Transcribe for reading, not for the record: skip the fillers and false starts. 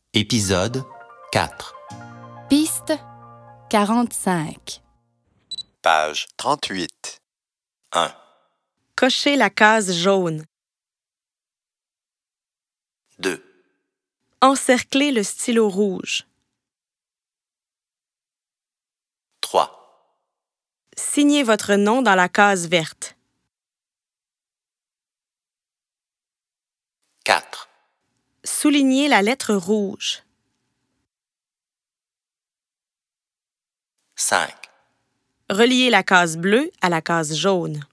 Épisode 4. Piste 45. Page 38. 1, Cochez la case jaune. 2, Encerclez le stylo rouge. 3, Signez votre nom dans la case verte. 4, Soulignez la lettre rouge. 5, Reliez la case bleue à la case jaune.